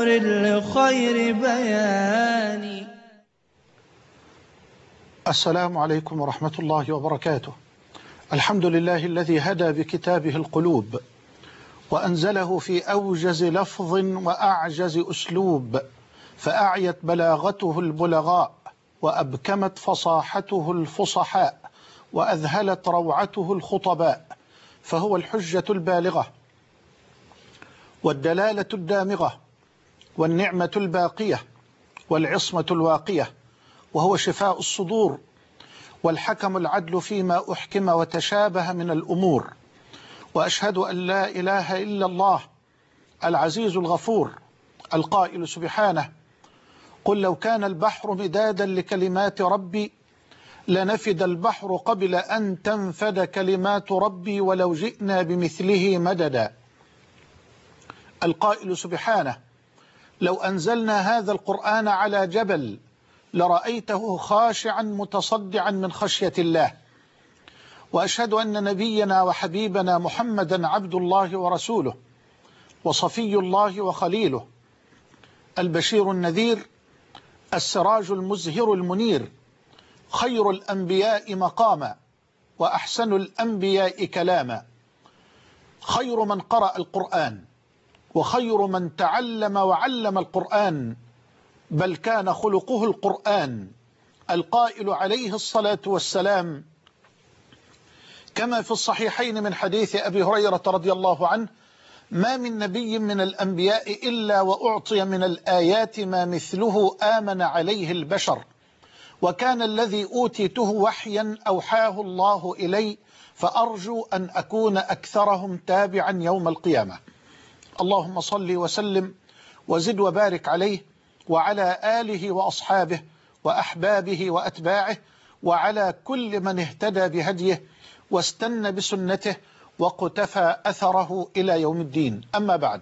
نور لخير بيان. السلام عليكم ورحمة الله وبركاته. الحمد لله الذي هدى بكتابه القلوب وأنزله في أوجز لفظ وأعجز أسلوب، فأعيت بلاغته البلغاء وأبكمت فصاحته الفصحاء وأذهلت روعته الخطباء، فهو الحجة البالغة والدلالة الدامغة والنعمة الباقية والعصمة الواقية، وهو شفاء الصدور والحكم العدل فيما أحكم وتشابه من الأمور. وأشهد أن لا إله إلا الله العزيز الغفور القائل سبحانه: قل لو كان البحر مدادا لكلمات ربي لنفد البحر قبل أن تنفد كلمات ربي ولو جئنا بمثله مددا. القائل سبحانه: لو أنزلنا هذا القرآن على جبل لرأيته خاشعا متصدعا من خشية الله. وأشهد أن نبينا وحبيبنا محمدا عبد الله ورسوله وصفي الله وخليله، البشير النذير، السراج المزهر المنير، خير الأنبياء مقاما وأحسن الأنبياء كلاما، خير من قرأ القرآن وخير من تعلم وعلم القرآن، بل كان خلقه القرآن، القائل عليه الصلاة والسلام كما في الصحيحين من حديث أبي هريرة رضي الله عنه: ما من نبي من الأنبياء إلا وأعطي من الآيات ما مثله آمن عليه البشر، وكان الذي أوتيته وحيا أوحاه الله إلي، فأرجو أن أكون أكثرهم تابعا يوم القيامة. اللهم صل وسلم وزد وبارك عليه وعلى آله وأصحابه وأحبابه وأتباعه وعلى كل من اهتدى بهديه واستنى بسنته وقتفى أثره إلى يوم الدين. أما بعد،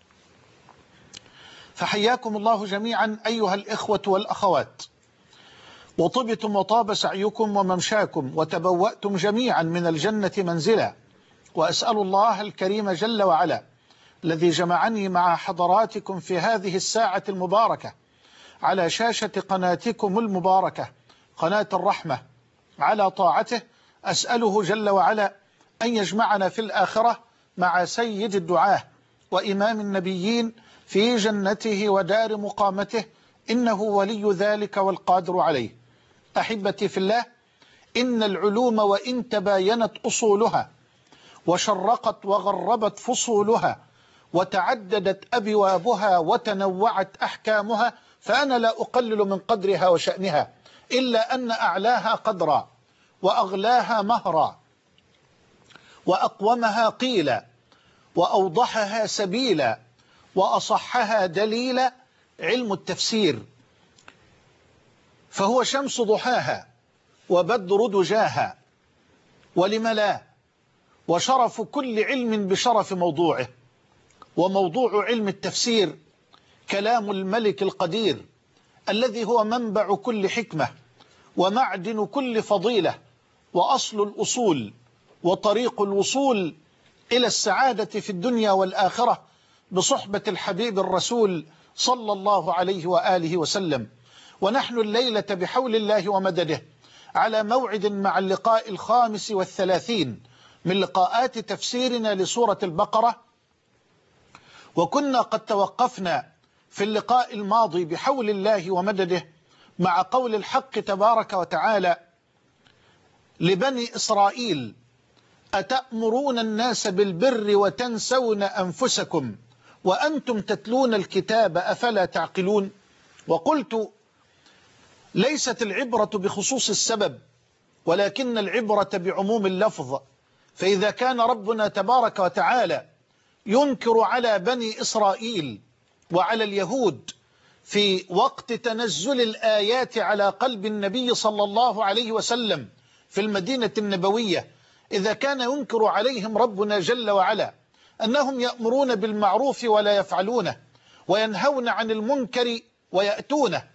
فحياكم الله جميعا أيها الإخوة والأخوات، وطبتم وطاب سعيكم وممشاكم وتبوأتم جميعا من الجنة منزلا. وأسأل الله الكريم جل وعلا الذي جمعني مع حضراتكم في هذه الساعة المباركة على شاشة قناتكم المباركة قناة الرحمة على طاعته، أسأله جل وعلا أن يجمعنا في الآخرة مع سيد الدعاة وإمام النبيين في جنته ودار مقامته، إنه ولي ذلك والقادر عليه. أحبتي في الله، إن العلوم وإن تباينت أصولها وشرقت وغربت فصولها وتعددت أبوابها وتنوعت أحكامها، فأنا لا أقلل من قدرها وشأنها، إلا أن أعلاها قدرا وأغلاها مهرا وأقومها قيلا وأوضحها سبيلا وأصحها دليلا علم التفسير، فهو شمس ضحاها وبدر دجاها، ولم لا، وشرف كل علم بشرف موضوعه. وموضوع علم التفسير كلام الملك القدير الذي هو منبع كل حكمة ومعدن كل فضيلة وأصل الأصول وطريق الوصول إلى السعادة في الدنيا والآخرة بصحبة الحبيب الرسول صلى الله عليه وآله وسلم. ونحن الليلة بحول الله ومدده على موعد مع اللقاء 35 من لقاءات تفسيرنا لسورة البقرة، وكنا قد توقفنا في اللقاء الماضي بحول الله ومدده مع قول الحق تبارك وتعالى لبني إسرائيل: أتأمرون الناس بالبر وتنسون أنفسكم وأنتم تتلون الكتاب أفلا تعقلون. وقلت: ليست العبرة بخصوص السبب، ولكن العبرة بعموم اللفظ. فإذا كان ربنا تبارك وتعالى ينكر على بني إسرائيل وعلى اليهود في وقت تنزل الآيات على قلب النبي صلى الله عليه وسلم في المدينة النبوية، إذا كان ينكر عليهم ربنا جل وعلا أنهم يأمرون بالمعروف ولا يفعلونه وينهون عن المنكر ويأتونه،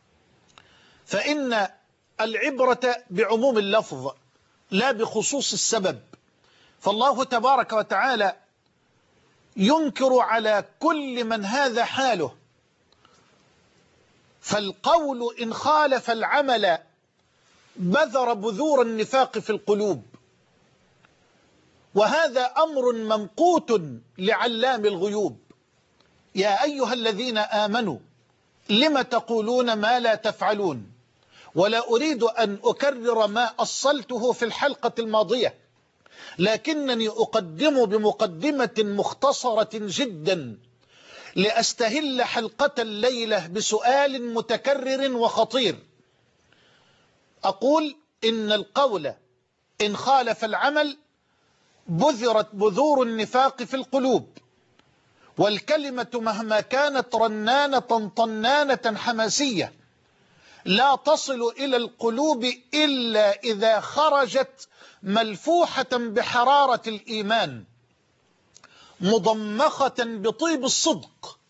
فإن العبرة بعموم اللفظ لا بخصوص السبب. فالله تبارك وتعالى ينكر على كل من هذا حاله فالقول إن خالف العمل بذر بذور النفاق في القلوب، وهذا أمر ممقوت لعلام الغيوب. يا أيها الذين آمنوا لم تقولون ما لا تفعلون. ولا أريد أن أكرر ما أصلته في الحلقة الماضية، لكنني أقدم بمقدمة مختصرة جدا لأستهل حلقة الليلة بسؤال متكرر وخطير. أقول إن القول إن خالف العمل بذرت بذور النفاق في القلوب، والكلمة مهما كانت رنانة طنانة حماسية لا تصل إلى القلوب إلا إذا خرجت ملفوحة بحرارة الإيمان، مضمخة بطيب الصدق.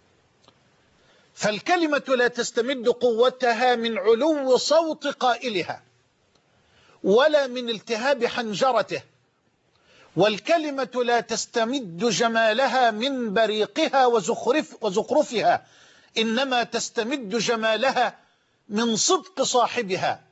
فالكلمة لا تستمد قوتها من علو صوت قائلها ولا من التهاب حنجرته، والكلمة لا تستمد جمالها من بريقها وزخرفها، إنما تستمد جمالها من صدق صاحبها،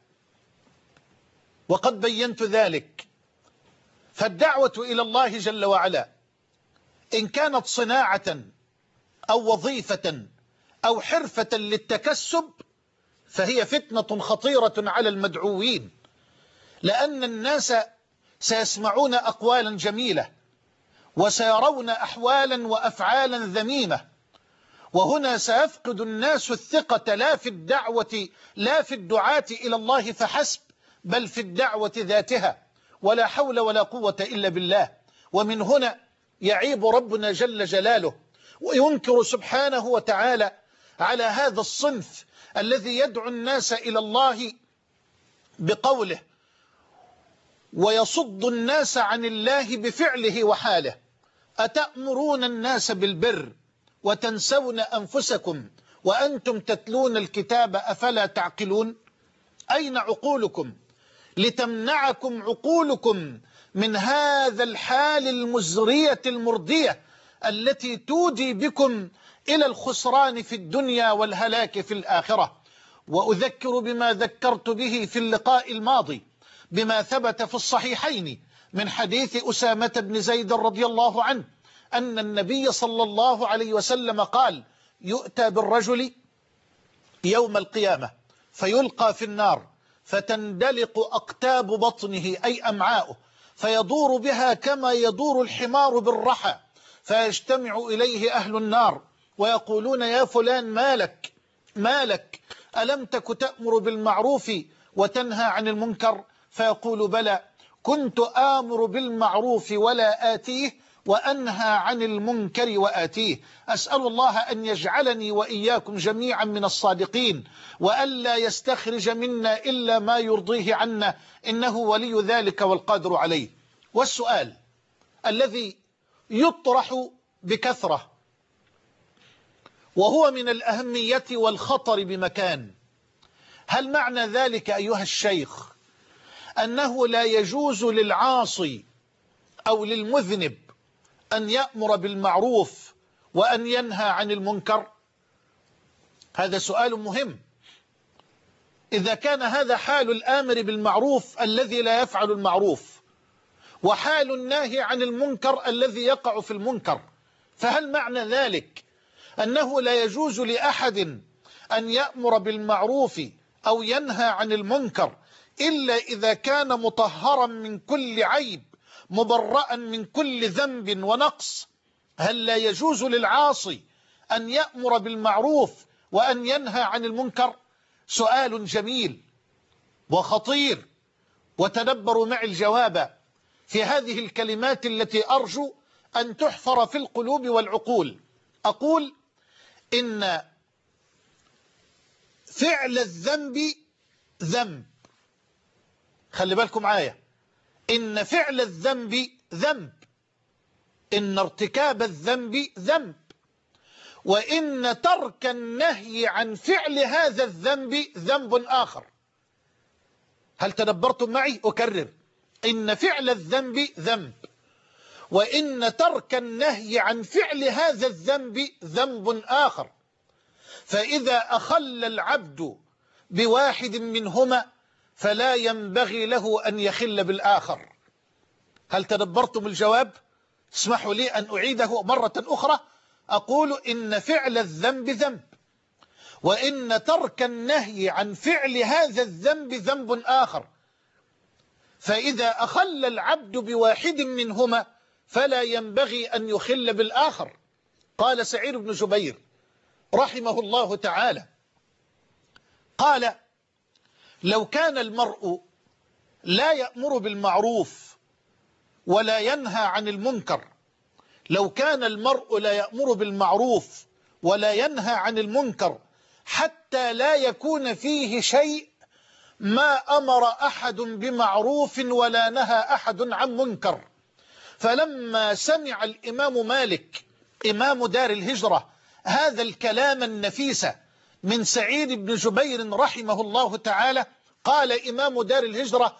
وقد بينت ذلك. فالدعوة إلى الله جل وعلا إن كانت صناعة أو وظيفة أو حرفة للتكسب فهي فتنة خطيرة على المدعوين، لأن الناس سيسمعون أقوالا جميلة وسيرون أحوالا وأفعالا ذميمة، وهنا سيفقد الناس الثقة لا في الدعاة إلى الله فحسب، بل في الدعوة ذاتها، ولا حول ولا قوة إلا بالله. ومن هنا يعيب ربنا جل جلاله وينكر سبحانه وتعالى على هذا الصنف الذي يدعو الناس إلى الله بقوله ويصد الناس عن الله بفعله وحاله. أتأمرون الناس بالبر وتنسون أنفسكم وأنتم تتلون الكتاب أفلا تعقلون؟ أين عقولكم لتمنعكم عقولكم من هذا الحال المزرية المردية التي تودي بكم إلى الخسران في الدنيا والهلاك في الآخرة؟ وأذكر بما ذكرت به في اللقاء الماضي بما ثبت في الصحيحين من حديث أسامة بن زيد رضي الله عنه أن النبي صلى الله عليه وسلم قال: يؤتى بالرجل يوم القيامة فيلقى في النار فتندلق أقتاب بطنه أي أمعاؤه فيدور بها كما يدور الحمار بالرحى، فيجتمع إليه أهل النار ويقولون: يا فلان مالك ألم تك تأمر بالمعروف وتنهى عن المنكر؟ فيقول: بلى، كنت آمر بالمعروف ولا آتيه وأنهى عن المنكر وآتيه. أسأل الله أن يجعلني وإياكم جميعا من الصادقين، وألا يستخرج منا إلا ما يرضيه عنا، إنه ولي ذلك والقادر عليه. والسؤال الذي يطرح بكثرة وهو من الأهمية والخطر بمكان: هل معنى ذلك أيها الشيخ أنه لا يجوز للعاصي أو للمذنب أن يأمر بالمعروف وأن ينهى عن المنكر؟ هذا سؤال مهم. إذا كان هذا حال الآمر بالمعروف الذي لا يفعل المعروف وحال الناهي عن المنكر الذي يقع في المنكر، فهل معنى ذلك أنه لا يجوز لأحد أن يأمر بالمعروف أو ينهى عن المنكر إلا إذا كان مطهرا من كل عيب مبرأ من كل ذنب ونقص؟ هل لا يجوز للعاصي أن يأمر بالمعروف وأن ينهى عن المنكر؟ سؤال جميل وخطير، وتدبروا معي الجواب في هذه الكلمات التي أرجو أن تحفر في القلوب والعقول. أقول إن فعل الذنب ذنب. خلي بالكم معايا، إن فعل الذنب ذنب، إن ارتكاب الذنب ذنب، وإن ترك النهي عن فعل هذا الذنب ذنب آخر. هل تدبرتم معي؟ أكرر: إن فعل الذنب ذنب، وإن ترك النهي عن فعل هذا الذنب ذنب آخر. فإذا أخل العبد بواحد منهما فلا ينبغي له أن يخل بالآخر. هل تدبرتم الجواب؟ اسمحوا لي أن أعيده مرة أخرى. أقول إن فعل الذنب ذنب، وإن ترك النهي عن فعل هذا الذنب ذنب آخر. فإذا أخل العبد بواحد منهما فلا ينبغي أن يخل بالآخر. قال سعيد بن جبير رحمه الله تعالى، قال: لو كان المرء لا يأمر بالمعروف ولا ينهى عن المنكر، لو كان المرء لا يأمر بالمعروف ولا ينهى عن المنكر حتى لا يكون فيه شيء، ما أمر أحد بمعروف ولا نهى أحد عن منكر. فلما سمع الإمام مالك إمام دار الهجرة هذا الكلام النفيس من سعيد بن جبير رحمه الله تعالى، قال إمام دار الهجرة: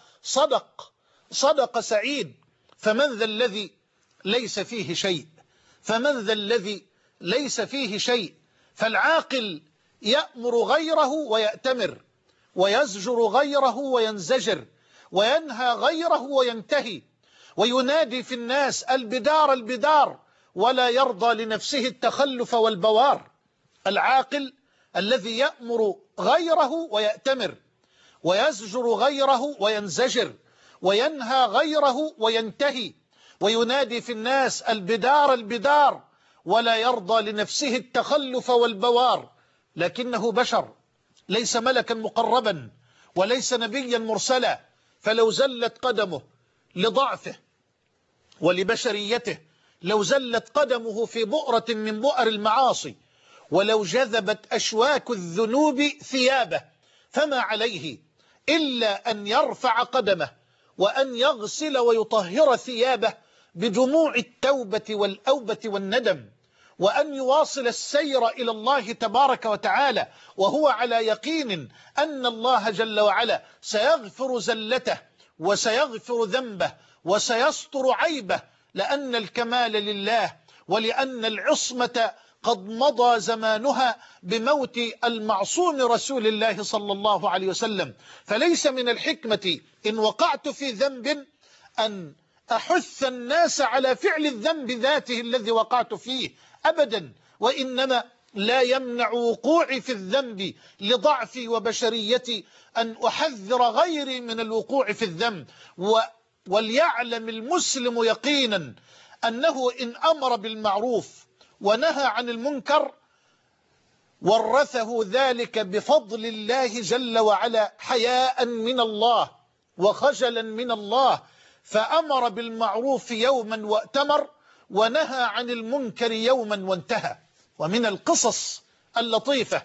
صدق سعيد، فمن ذا الذي ليس فيه شيء، فمن ذا الذي ليس فيه شيء. فالعاقل يأمر غيره ويأتمر، ويزجر غيره وينزجر، وينهى غيره وينتهي، وينادي في الناس البدار البدار، ولا يرضى لنفسه التخلف والبوار. العاقل الذي يأمر غيره ويأتمر، ويزجر غيره وينزجر، وينهى غيره وينتهي، وينادي في الناس البدار البدار، ولا يرضى لنفسه التخلف والبوار. لكنه بشر، ليس ملكا مقربا وليس نبيا مرسلا، فلو زلت قدمه لضعفه ولبشريته، لو زلت قدمه في بؤرة من بؤر المعاصي، ولو جذبت أشواك الذنوب ثيابه، فما عليه إلا أن يرفع قدمه وأن يغسل ويطهر ثيابه بدموع التوبة والأوبة والندم، وأن يواصل السير إلى الله تبارك وتعالى وهو على يقين أن الله جل وعلا سيغفر زلته وسيغفر ذنبه وسيستر عيبه، لأن الكمال لله، ولأن العصمة قد مضى زمانها بموت المعصوم رسول الله صلى الله عليه وسلم. فليس من الحكمة إن وقعت في ذنب أن أحث الناس على فعل الذنب ذاته الذي وقعت فيه أبدا، وإنما لا يمنع وقوعي في الذنب لضعفي وبشريتي أن أحذر غيري من الوقوع في الذنب. وليعلم المسلم يقينا أنه إن أمر بالمعروف ونهى عن المنكر ورثه ذلك بفضل الله جل وعلا حياء من الله وخجلا من الله، فأمر بالمعروف يوما وأتمر، ونهى عن المنكر يوما وانتهى. ومن القصص اللطيفة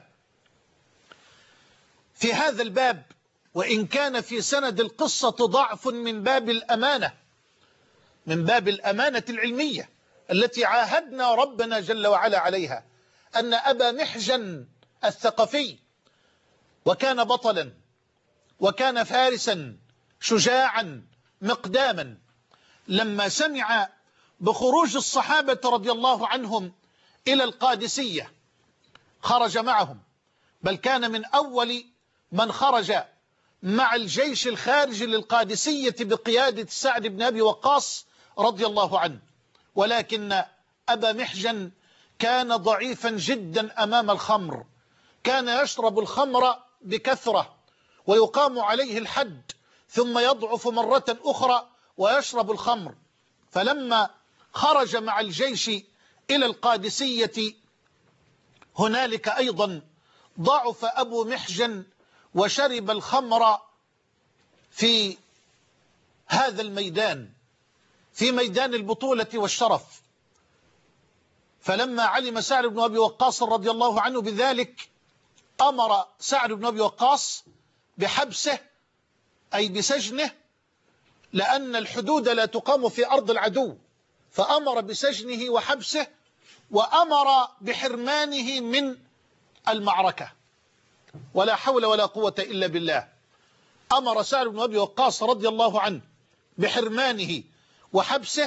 في هذا الباب، وإن كان في سند القصة ضعف من باب الأمانة، من باب الأمانة العلمية التي عاهدنا ربنا جل وعلا عليها، أن أبا محجن الثقفي، وكان بطلا وكان فارسا شجاعا مقداما، لما سمع بخروج الصحابة رضي الله عنهم إلى القادسية خرج معهم، بل كان من أول من خرج مع الجيش الخارج للقادسية بقيادة سعد بن أبي وقاص رضي الله عنه. ولكن أبا محجن كان ضعيفا جدا أمام الخمر، كان يشرب الخمر بكثرة ويقام عليه الحد، ثم يضعف مرة أخرى ويشرب الخمر. فلما خرج مع الجيش إلى القادسية هنالك أيضا ضعف أبو محجن وشرب الخمر في هذا الميدان، في ميدان البطولة والشرف. فلما علم سعد بن أبي وقاص رضي الله عنه بذلك، أمر سعد بن أبي وقاص بحبسه، أي بسجنه، لأن الحدود لا تقام في أرض العدو، فأمر بسجنه وحبسه، وأمر بحرمانه من المعركة. ولا حول ولا قوة إلا بالله. أمر سعد بن أبي وقاص رضي الله عنه بحرمانه وحبسه،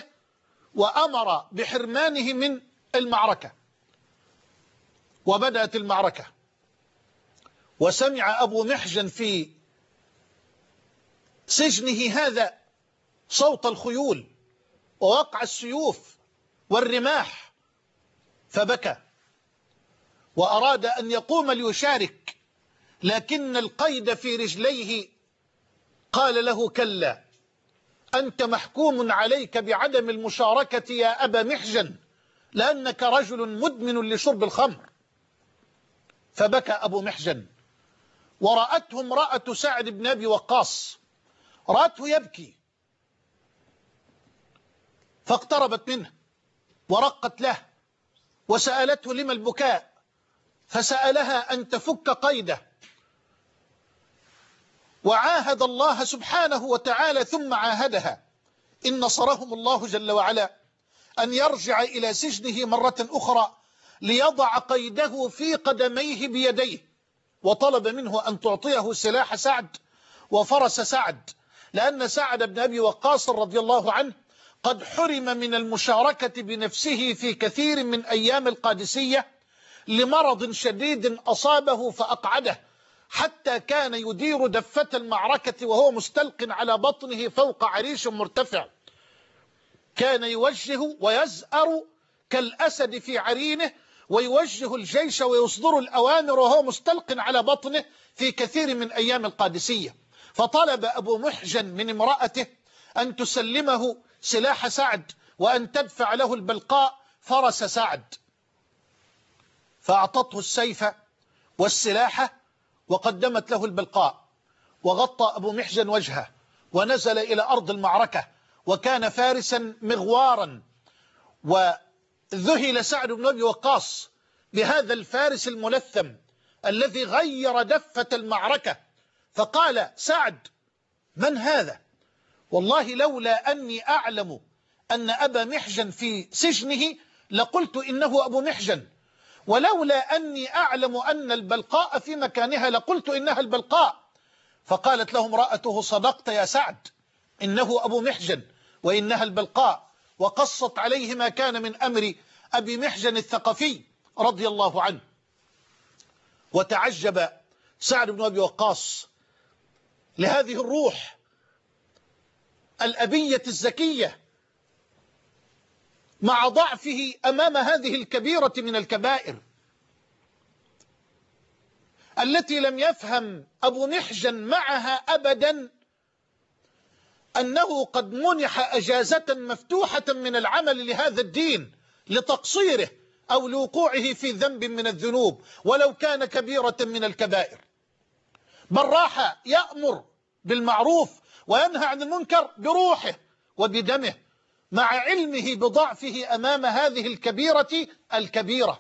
وأمر بحرمانه من المعركة. وبدأت المعركة، وسمع أبو محجن في سجنه هذا صوت الخيول ووقع السيوف والرماح، فبكى وأراد أن يقوم ليشارك، لكن القيد في رجليه قال له: كلا، أنت محكوم عليك بعدم المشاركة يا أبا محجن، لأنك رجل مدمن لشرب الخمر. فبكى أبو محجن، ورأته امرأة سعد بن أبي وقاص، رأته يبكي فاقتربت منه ورقت له وسألته: لما البكاء؟ فسألها أن تفك قيده، وعاهد الله سبحانه وتعالى ثم عاهدها إن نصرهم الله جل وعلا أن يرجع إلى سجنه مرة أخرى ليضع قيده في قدميه بيديه، وطلب منه أن تعطيه سلاح سعد وفرس سعد، لأن سعد بن أبي وقاص رضي الله عنه قد حرم من المشاركة بنفسه في كثير من أيام القادسية لمرض شديد أصابه فأقعده، حتى كان يدير دفة المعركة وهو مستلق على بطنه فوق عريش مرتفع، كان يوجه ويزأر كالأسد في عرينه، ويوجه الجيش ويصدر الأوامر وهو مستلق على بطنه في كثير من أيام القادسية. فطلب أبو محجن من امرأته أن تسلمه سلاح سعد وأن تدفع له البلقاء فرس سعد، فأعطته السيف والسلاح وقدمت له البلقاء، وغطى أبو محجن وجهه ونزل إلى أرض المعركة، وكان فارسا مغوارا. وذهل سعد بن أبي وقاص بهذا الفارس الملثم الذي غير دفة المعركة، فقال سعد: من هذا؟ والله لولا أني أعلم أن أبا محجن في سجنه لقلت إنه أبو محجن، ولولا أني أعلم أن البلقاء في مكانها لقلت إنها البلقاء. فقالت له امرأته: صدقت يا سعد، إنه أبو محجن وإنها البلقاء، وقصت عليه ما كان من أمر أبي محجن الثقفي رضي الله عنه. وتعجب سعد بن أبي وقاص لهذه الروح الأبية الزكية مع ضعفه أمام هذه الكبيرة من الكبائر التي لم يفهم أبو محجن معها أبدا أنه قد منح أجازة مفتوحة من العمل لهذا الدين لتقصيره أو لوقوعه في ذنب من الذنوب ولو كان كبيرة من الكبائر، بل راح يأمر بالمعروف وينهى عن المنكر بروحه وبدمه مع علمه بضعفه أمام هذه الكبيرة.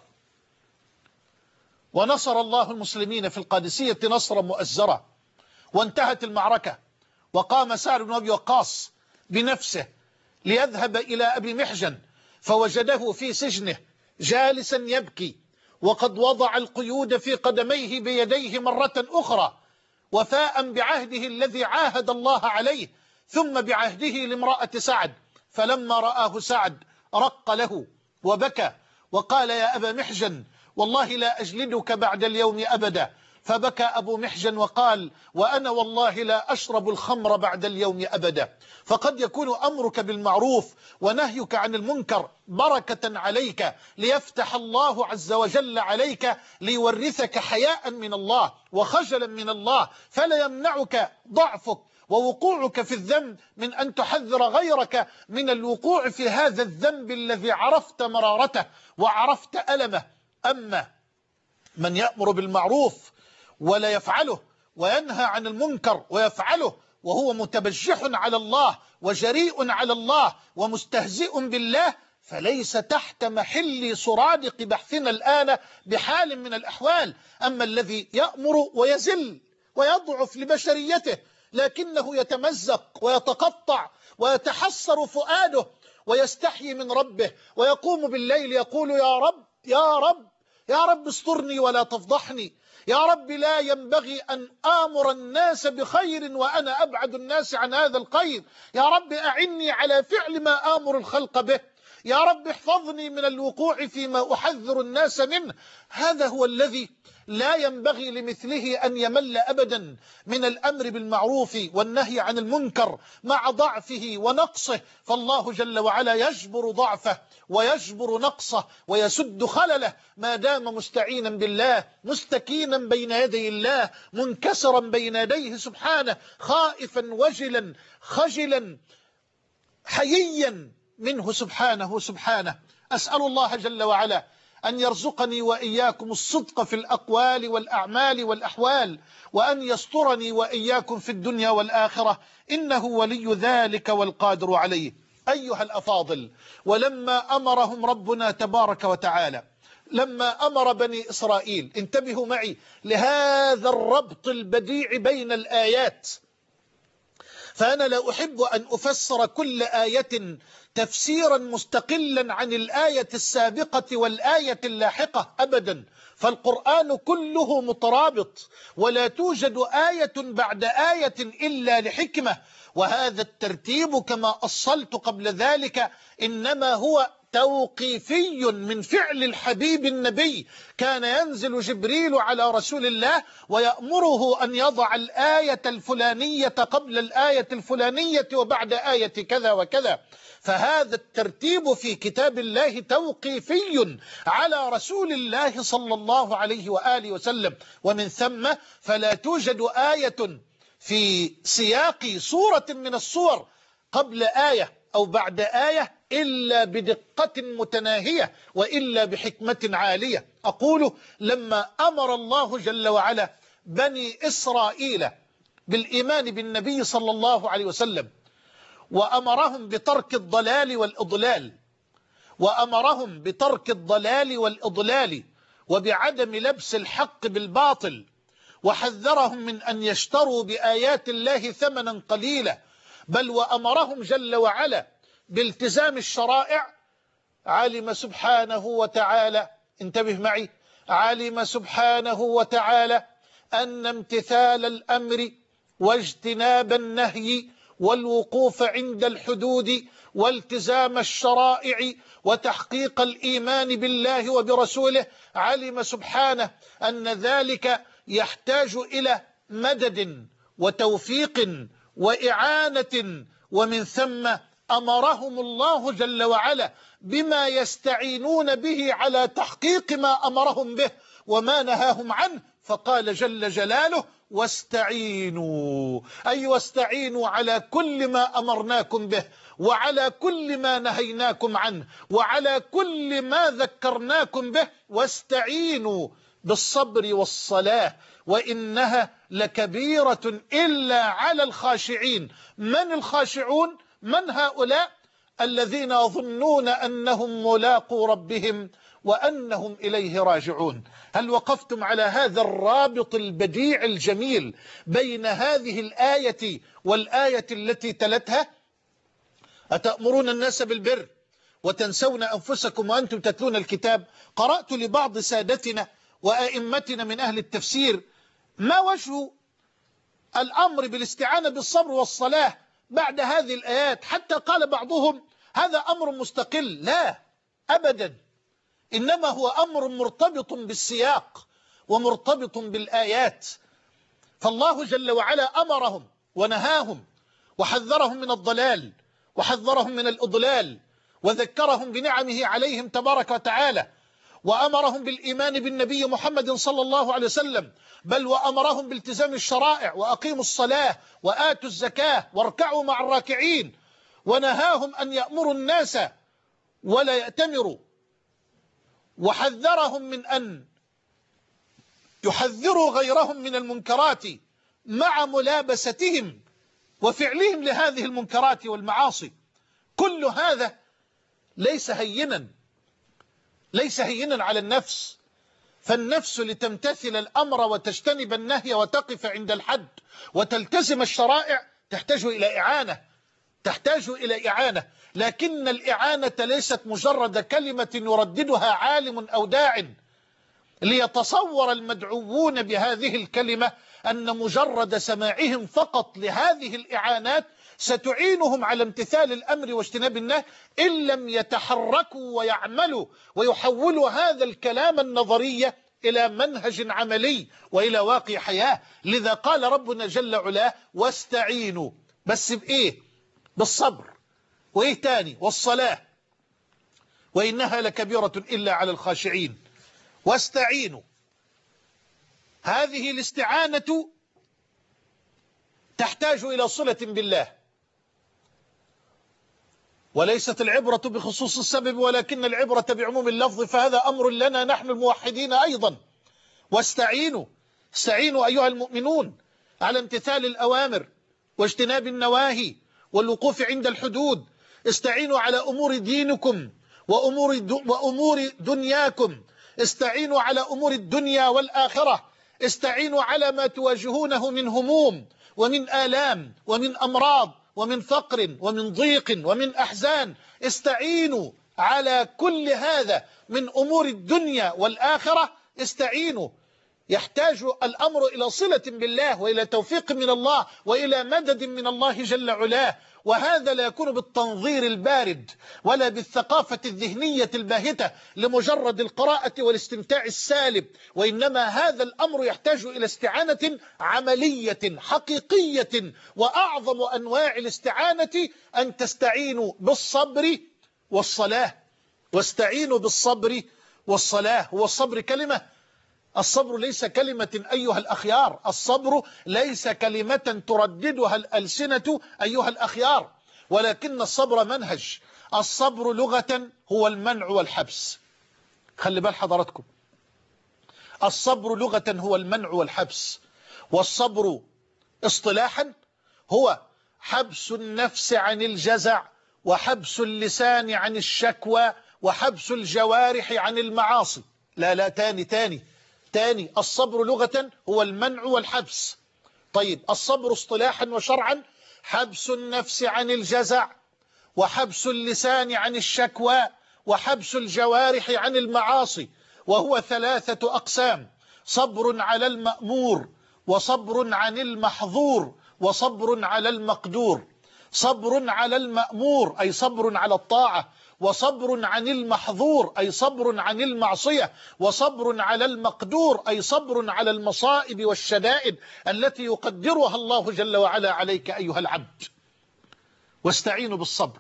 ونصر الله المسلمين في القادسية نصرا مؤزرا، وانتهت المعركة، وقام سعد بن أبي وقاص بنفسه ليذهب إلى أبي محجن، فوجده في سجنه جالسا يبكي، وقد وضع القيود في قدميه بيديه مرة أخرى، وفاء بعهده الذي عاهد الله عليه ثم بعهده لامرأة سعد. فلما رآه سعد رق له وبكى وقال: يا أبا محجن، والله لا أجلدك بعد اليوم أبدا. فبكى أبو محجن وقال: وأنا والله لا أشرب الخمر بعد اليوم أبدا. فقد يكون أمرك بالمعروف ونهيك عن المنكر بركة عليك، ليفتح الله عز وجل عليك، ليورثك حياء من الله وخجلا من الله، فلا يمنعك ضعفك ووقوعك في الذنب من أن تحذر غيرك من الوقوع في هذا الذنب الذي عرفت مرارته وعرفت ألمه. أما من يأمر بالمعروف ولا يفعله، وينهى عن المنكر ويفعله، وهو متبجح على الله وجريء على الله ومستهزئ بالله، فليس تحت محل سرادق بحثنا الآن بحال من الأحوال. أما الذي يأمر ويزل ويضعف لبشريته لكنه يتمزق ويتقطع ويتحسر فؤاده ويستحيي من ربه، ويقوم بالليل يقول: يا رب يا رب يا رب استرني ولا تفضحني، يا رب لا ينبغي أن آمر الناس بخير وأنا أبعد الناس عن هذا الخير، يا رب أعني على فعل ما آمر الخلق به، يا رب احفظني من الوقوع فيما أحذر الناس منه. هذا هو الذي لا ينبغي لمثله أن يمل أبدا من الأمر بالمعروف والنهي عن المنكر مع ضعفه ونقصه، فالله جل وعلا يجبر ضعفه ويجبر نقصه ويسد خلله ما دام مستعينا بالله، مستكينا بين يدي الله، منكسرا بين يديه سبحانه، خائفا وجلا خجلا حييا منه سبحانه. أسأل الله جل وعلا أن يرزقني وإياكم الصدق في الأقوال والأعمال والأحوال، وأن يسترني وإياكم في الدنيا والآخرة، إنه ولي ذلك والقادر عليه. أيها الأفاضل، ولما أمرهم ربنا تبارك وتعالى، لما أمر بني إسرائيل، انتبهوا معي لهذا الربط البديع بين الآيات، فأنا لا أحب أن أفسر كل آية تفسيرا مستقلا عن الآية السابقة والآية اللاحقة أبدا، فالقرآن كله مترابط، ولا توجد آية بعد آية إلا لحكمة، وهذا الترتيب كما أصلت قبل ذلك إنما هو توقيفي من فعل الحبيب النبي. كان ينزل جبريل على رسول الله ويأمره أن يضع الآية الفلانية قبل الآية الفلانية وبعد آية كذا وكذا، فهذا الترتيب في كتاب الله توقيفي على رسول الله صلى الله عليه وآله وسلم، ومن ثم فلا توجد آية في سياق سورة من الصور قبل آية أو بعد آية إلا بدقة متناهية وإلا بحكمة عالية. أقول لما أمر الله جل وعلا بني إسرائيل بالإيمان بالنبي صلى الله عليه وسلم، وأمرهم بترك الضلال والإضلال، وأمرهم بترك الضلال والإضلال وبعدم لبس الحق بالباطل، وحذرهم من أن يشتروا بآيات الله ثمنا قليلا، بل وأمرهم جل وعلا بالتزام الشرائع، علم سبحانه وتعالى، انتبه معي، علم سبحانه وتعالى أن امتثال الأمر واجتناب النهي والوقوف عند الحدود والتزام الشرائع وتحقيق الإيمان بالله وبرسوله، علم سبحانه أن ذلك يحتاج إلى مدد وتوفيق وإعانة، ومن ثم أمرهم الله جل وعلا بما يستعينون به على تحقيق ما أمرهم به وما نهاهم عنه، فقال جل جلاله واستعينوا، أي واستعينوا على كل ما أمرناكم به وعلى كل ما نهيناكم عنه وعلى كل ما ذكرناكم به، واستعينوا بالصبر والصلاة وإنها لكبيرة إلا على الخاشعين. من الخاشعون؟ من هؤلاء؟ الذين يظنون أنهم ملاقو ربهم وأنهم إليه راجعون. هل وقفتم على هذا الرابط البديع الجميل بين هذه الآية والآية التي تلتها؟ أتأمرون الناس بالبر وتنسون أنفسكم وأنتم تتلون الكتاب. قرأت لبعض سادتنا وأئمتنا من أهل التفسير ما وجه الأمر بالاستعانة بالصبر والصلاة بعد هذه الآيات، حتى قال بعضهم هذا أمر مستقل. لا أبدا، إنما هو أمر مرتبط بالسياق ومرتبط بالآيات، فالله جل وعلا أمرهم ونهاهم وحذرهم من الضلال وحذرهم من الإضلال وذكرهم بنعمه عليهم تبارك وتعالى، وأمرهم بالإيمان بالنبي محمد صلى الله عليه وسلم، بل وأمرهم بالتزام الشرائع وأقيموا الصلاة وآتوا الزكاة واركعوا مع الراكعين، ونهاهم أن يأمروا الناس ولا يأتمروا، وحذرهم من أن يحذروا غيرهم من المنكرات مع ملابستهم وفعلهم لهذه المنكرات والمعاصي. كل هذا ليس هينا على النفس، فالنفس لتمتثل الأمر وتجتنب النهي وتقف عند الحد وتلتزم الشرائع تحتاج إلى إعانة، لكن الإعانة ليست مجرد كلمة يرددها عالم أو داع ليتصور المدعوون بهذه الكلمة أن مجرد سماعهم فقط لهذه الإعانات ستعينهم على امتثال الأمر واجتناب النهي، إن لم يتحركوا ويعملوا ويحولوا هذا الكلام النظرية إلى منهج عملي وإلى واقع حياة. لذا قال ربنا جل علاه واستعينوا، بس بإيه؟ بالصبر. وإيه تاني؟ والصلاة، وإنها لكبيرة إلا على الخاشعين. واستعينوا، هذه الاستعانة تحتاج إلى صلة بالله، وليست العبرة بخصوص السبب ولكن العبرة بعموم اللفظ، فهذا أمر لنا نحن الموحدين أيضا. واستعينوا، استعينوا أيها المؤمنون على امتثال الأوامر واجتناب النواهي والوقوف عند الحدود. استعينوا على أمور دينكم وأمور دنياكم. استعينوا على أمور الدنيا والآخرة. استعينوا على ما تواجهونه من هموم ومن آلام ومن أمراض ومن فقر ومن ضيق ومن أحزان. استعينوا على كل هذا من أمور الدنيا والآخرة. استعينوا. يحتاج الأمر إلى صلة بالله وإلى توفيق من الله وإلى مدد من الله جل علاه، وهذا لا يكون بالتنظير البارد ولا بالثقافة الذهنية الباهتة لمجرد القراءة والاستمتاع السالب، وإنما هذا الأمر يحتاج إلى استعانة عملية حقيقية. وأعظم أنواع الاستعانة أن تستعينوا بالصبر والصلاة. واستعينوا بالصبر والصلاة. هو الصبر كلمة؟ الصبر ليس كلمة أيها الأخيار، الصبر ليس كلمة ترددها الألسنة أيها الأخيار، ولكن الصبر منهج. الصبر لغة هو المنع والحبس. خلي بال حضراتكم، الصبر لغة هو المنع والحبس، والصبر اصطلاحا هو حبس النفس عن الجزع، وحبس اللسان عن الشكوى، وحبس الجوارح عن المعاصي. لا تاني الصبر لغة هو المنع والحبس. طيب الصبر اصطلاحا وشرعا حبس النفس عن الجزع، وحبس اللسان عن الشكوى، وحبس الجوارح عن المعاصي، وهو 3 أقسام: صبر على المأمور، وصبر عن المحظور، وصبر على المقدور. صبر على المأمور أي صبر على الطاعة، وصبر عن المحظور أي صبر عن المعصية، وصبر على المقدور أي صبر على المصائب والشدائد التي يقدرها الله جل وعلا عليك أيها العبد. واستعينوا بالصبر.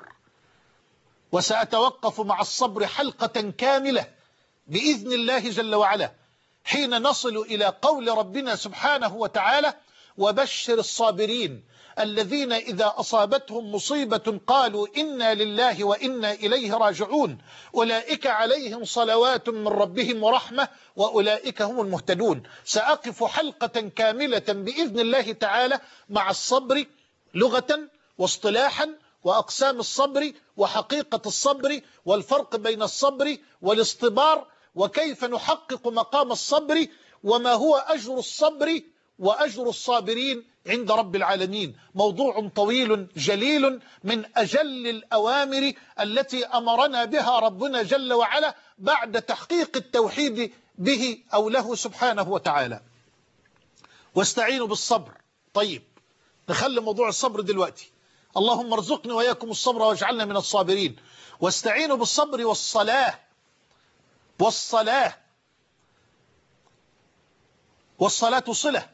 وسأتوقف مع الصبر حلقة كاملة بإذن الله جل وعلا حين نصل إلى قول ربنا سبحانه وتعالى: وبشر الصابرين الذين إذا أصابتهم مصيبة قالوا إنا لله وإنا إليه راجعون أولئك عليهم صلوات من ربهم ورحمة وأولئك هم المهتدون. سأقف حلقة كاملة بإذن الله تعالى مع الصبر لغة واصطلاحا، وأقسام الصبر، وحقيقة الصبر، والفرق بين الصبر والاصطبار، وكيف نحقق مقام الصبر، وما هو أجر الصبر وأجر الصابرين عند رب العالمين. موضوع طويل جليل من أجل الأوامر التي أمرنا بها ربنا جل وعلا بعد تحقيق التوحيد به أو له سبحانه وتعالى. واستعينوا بالصبر. طيب نخلي موضوع الصبر دلوقتي. اللهم ارزقني وإياكم الصبر واجعلنا من الصابرين. واستعينوا بالصبر والصلاة. والصلاة صلة.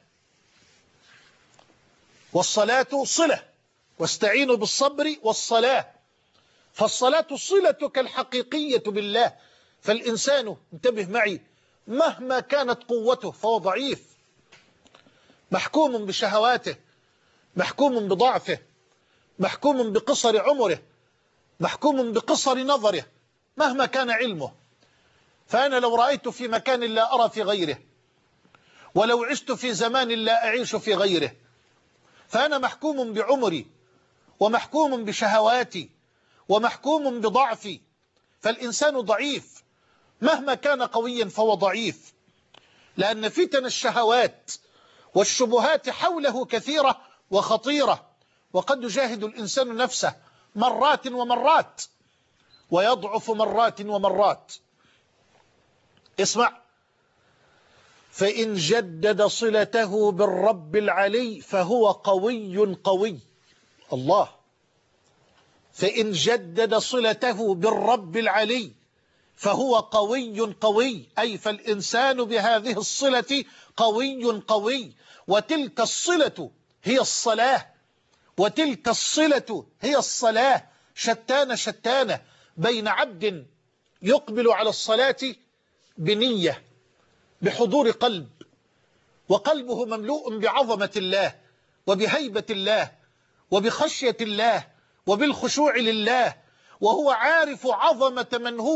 والصلاة صلة. واستعينوا بالصبر والصلاة. فالصلاة صلتك الحقيقية بالله. فالإنسان، انتبه معي، مهما كانت قوته فهو ضعيف، محكوم بشهواته، محكوم بضعفه، محكوم بقصر عمره، محكوم بقصر نظره، مهما كان علمه. فأنا لو رأيت في مكان لا أرى في غيره، ولو عشت في زمان لا أعيش في غيره، فأنا محكوم بعمري ومحكوم بشهواتي ومحكوم بضعفي. فالإنسان ضعيف مهما كان قويا فهو ضعيف، لأن فتن الشهوات والشبهات حوله كثيرة وخطيرة، وقد يجاهد الإنسان نفسه مرات ومرات ويضعف مرات ومرات. اسمع: فإن جدد صلته بالرب العلي فهو قوي. الله. فإن جدد صلته بالرب العلي فهو قوي قوي، أي فالإنسان بهذه الصلة قوي قوي. وتلك الصلة هي الصلاة، وتلك الصلة هي الصلاة. شتان شتان بين عبد يقبل على الصلاة بنية، بحضور قلب، وقلبه مملوء بعظمة الله وبهيبة الله وبخشية الله وبالخشوع لله، وهو عارف عظمة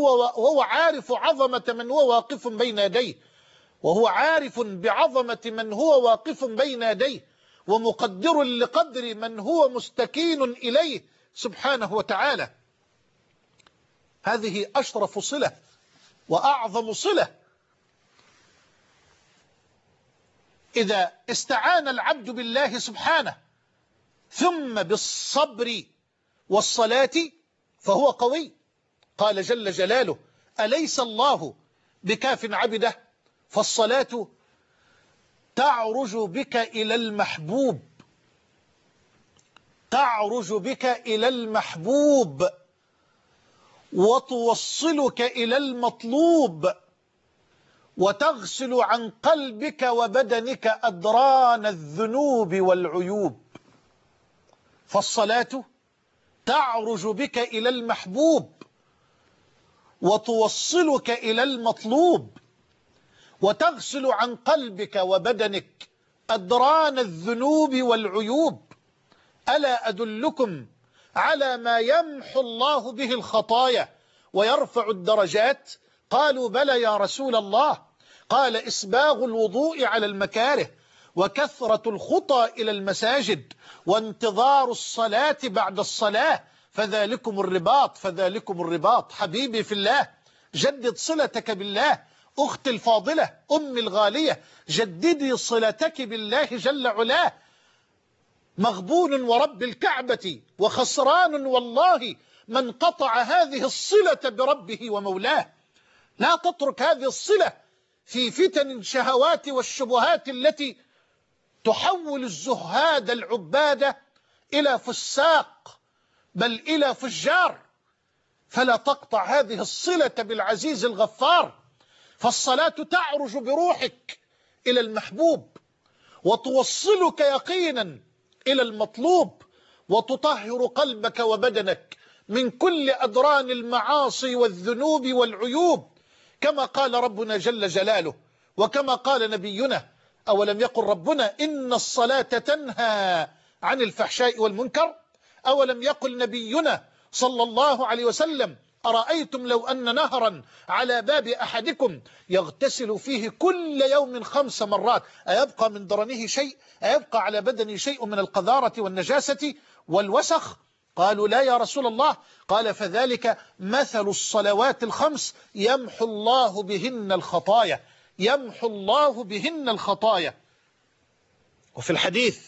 من هو واقف بين يديه، وهو عارف بعظمة من هو واقف بين يديه، ومقدر لقدر من هو مستكين إليه سبحانه وتعالى. هذه أشرف صلة وأعظم صلة. إذا استعان العبد بالله سبحانه ثم بالصبر والصلاة فهو قوي. قال جل جلاله: أليس الله بكاف عبده؟ فالصلاة تعرج بك إلى المحبوب، تعرج بك إلى المحبوب، وتوصلك إلى المطلوب، وتغسل عن قلبك وبدنك أدران الذنوب والعيوب. فالصلاة تعرج بك إلى المحبوب، وتوصلك إلى المطلوب، وتغسل عن قلبك وبدنك أدران الذنوب والعيوب. ألا أدلكم على ما يمحو الله به الخطايا ويرفع الدرجات؟ قالوا: بلى يا رسول الله. قال: إسباغ الوضوء على المكاره، وكثرة الخطى إلى المساجد، وانتظار الصلاة بعد الصلاة، فذلكم الرباط، فذلكم الرباط. حبيبي في الله، جدد صلتك بالله. أختي الفاضلة، أمي الغالية، جددي صلتك بالله جل علاه. مغبون ورب الكعبة وخسران والله من قطع هذه الصلة بربه ومولاه. لا تترك هذه الصلة في فتن الشهوات والشبهات التي تحول الزهاد العباد إلى فساق، بل إلى فجار. فلا تقطع هذه الصلة بالعزيز الغفار. فالصلاة تعرج بروحك إلى المحبوب، وتوصلك يقينا إلى المطلوب، وتطهر قلبك وبدنك من كل أدران المعاصي والذنوب والعيوب، كما قال ربنا جل جلاله، وكما قال نبينا: أولم يقل ربنا إن الصلاة تنهى عن الفحشاء والمنكر؟ أولم يقل نبينا صلى الله عليه وسلم: أرأيتم لو أن نهرا على باب أحدكم يغتسل فيه كل يوم 5 مرات أيبقى من درنه شيء؟ أيبقى على بدنه شيء من القذارة والنجاسة والوسخ؟ قالوا: لا يا رسول الله. قال: فذلك مثل الصلوات ال5 يمحو الله بهن الخطايا، يمحو الله بهن الخطايا. وفي الحديث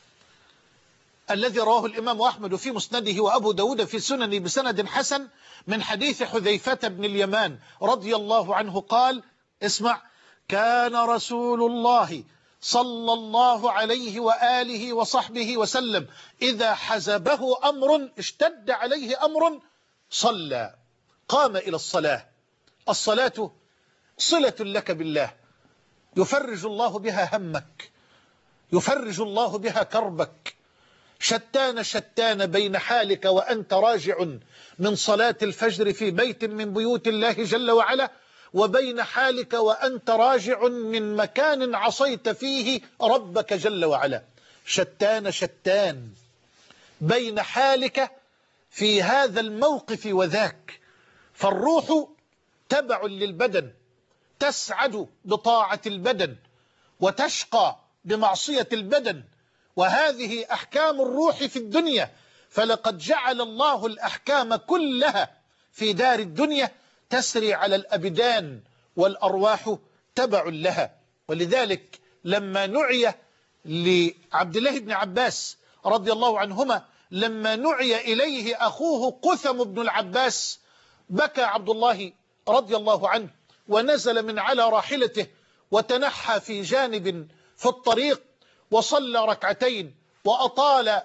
الذي رواه الإمام أحمد في مسنده وأبو داود في سننه بسند حسن من حديث حذيفة بن اليمان رضي الله عنه قال: اسمع: كان رسول الله صلى الله عليه وآله وصحبه وسلم إذا حزبه أمر، اشتد عليه أمر، صلى، قام إلى الصلاة. الصلاة صلة لك بالله، يفرج الله بها همك، يفرج الله بها كربك. شتان شتان بين حالك وأنت راجع من صلاة الفجر في بيت من بيوت الله جل وعلا، وبين حالك وأنت راجع من مكان عصيت فيه ربك جل وعلا. شتان شتان بين حالك في هذا الموقف وذاك. فالروح تبع للبدن، تسعد بطاعة البدن وتشقى بمعصية البدن، وهذه أحكام الروح في الدنيا. فلقد جعل الله الأحكام كلها في دار الدنيا تسري على الأبدان، والأرواح تبع لها. ولذلك لما نعي لعبد الله بن عباس رضي الله عنهما، لما نعي إليه أخوه قثم بن العباس، بكى عبد الله رضي الله عنه، ونزل من على راحلته وتنحى في جانب في الطريق، وصلى ركعتين وأطال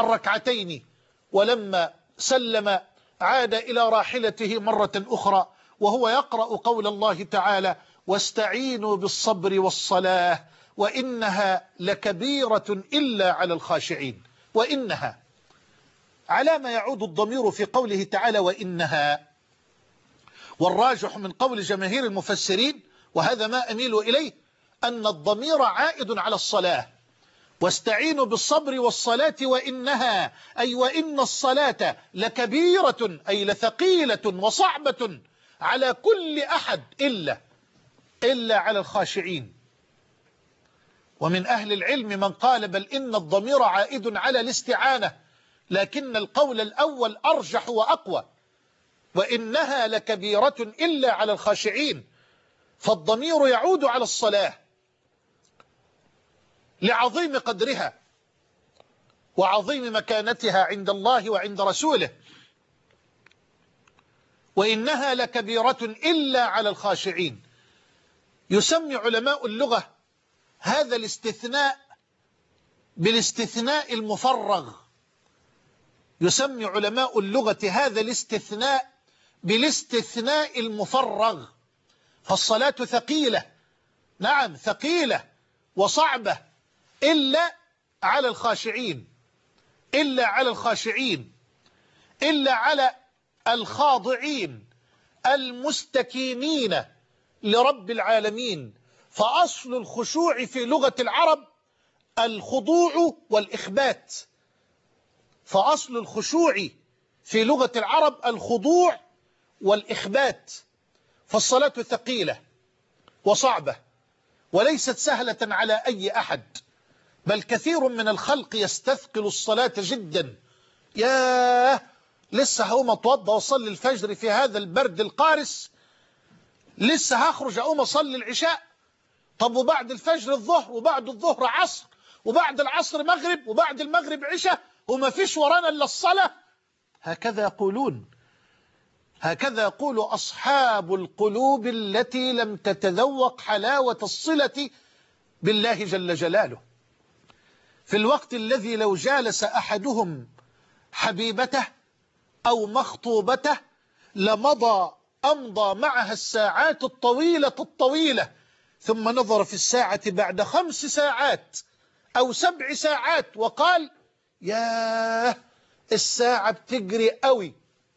الركعتين، ولما سلم عاد إلى راحلته مرة أخرى وهو يقرأ قول الله تعالى: واستعينوا بالصبر والصلاة وإنها لكبيرة إلا على الخاشعين. وإنها، على ما يعود الضمير في قوله تعالى وإنها؟ والراجح من قول جماهير المفسرين، وهذا ما أميل إليه، أن الضمير عائد على الصلاة. واستعينوا بالصبر والصلاة وإنها، أي وإن الصلاة لكبيرة، أي لثقيلة وصعبة على كل أحد إلا على الخاشعين. ومن أهل العلم من قال بل إن الضمير عائد على الاستعانة، لكن القول الأول أرجح وأقوى، وإنها لكبيرة إلا على الخاشعين، فالضمير يعود على الصلاة لعظيم قدرها وعظيم مكانتها عند الله وعند رسوله. وإنها لكبيرة إلا على الخاشعين. يسمي علماء اللغة هذا الاستثناء بالاستثناء المفرغ. يسمي علماء اللغة هذا الاستثناء بالاستثناء المفرغ. فالصلاة ثقيلة، نعم ثقيلة وصعبة، إلا على الخاشعين، إلا على الخاشعين، إلا على الخاضعين المستكينين لرب العالمين. فأصل الخشوع في لغة العرب الخضوع والإخبات. فأصل الخشوع في لغة العرب الخضوع والإخبات. فالصلاة ثقيلة وصعبة وليست سهلة على أي أحد، بل كثير من الخلق يستثقل الصلاة جدا. ياه، لسه هقوم اتوضى واصلي الفجر في هذا البرد القارس، لسه هخرج اقوم اصلي العشاء، طب وبعد الفجر الظهر، وبعد الظهر عصر، وبعد العصر مغرب، وبعد المغرب عشاء، وما فيش ورانا الا الصلاة. هكذا يقولون، هكذا يقول أصحاب القلوب التي لم تتذوق حلاوة الصلة بالله جل جلاله. في الوقت الذي لو جالس أحدهم حبيبته أو مخطوبته أمضى معها الساعات الطويلة، ثم نظر في الساعة بعد 5 ساعات أو 7 ساعات وقال: ياه، الساعة بتجري قوي.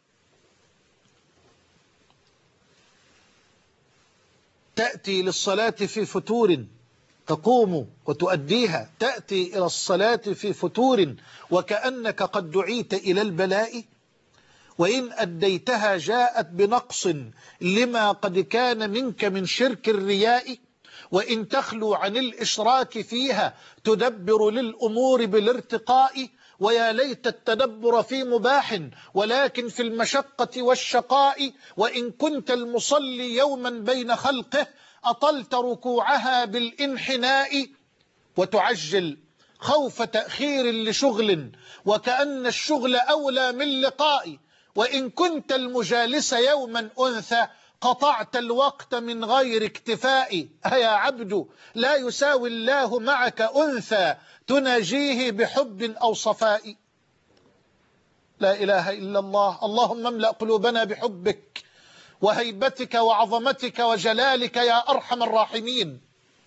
تأتي للصلاة في فتور تقوم وتؤديها، تأتي إلى الصلاة في فتور وكأنك قد دعيت إلى البلاء، وإن أديتها جاءت بنقص لما قد كان منك من شرك الرياء، وإن تخلو عن الإشراك فيها تدبر للأمور بالارتقاء، ويا ليت التدبر في مباح ولكن في المشقة والشقاء، وإن كنت المصلي يوما بين خلقه أطلت ركوعها بالانحناء، وتعجل خوف تأخير لشغل وكأن الشغل أولى من لقاء، وإن كنت المجالس يوما أنثى قطعت الوقت من غير اكتفاء. هيا عبد لا يساوي الله معك أنثى تناجيه بحب أو صفاء. لا إله إلا الله. اللهم املأ قلوبنا بحبك وهيبتك وعظمتك وجلالك يا أرحم الراحمين.